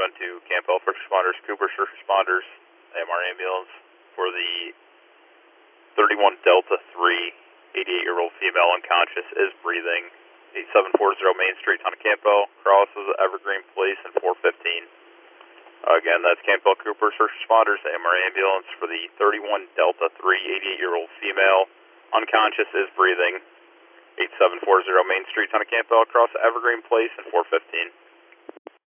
to Campbell First Responders, Cooper First Responders, AMR ambulance for the 31 Delta 3, 88-year-old female unconscious, is breathing. 8740 Main Street, Town of Campbell, crosses Evergreen Place and 415. Again, that's Campbell Cooper First Responders, AMR ambulance for the 31 Delta 3, 88-year-old female unconscious, is breathing. 8740 Main Street, Town of Campbell, across Evergreen Place and 415.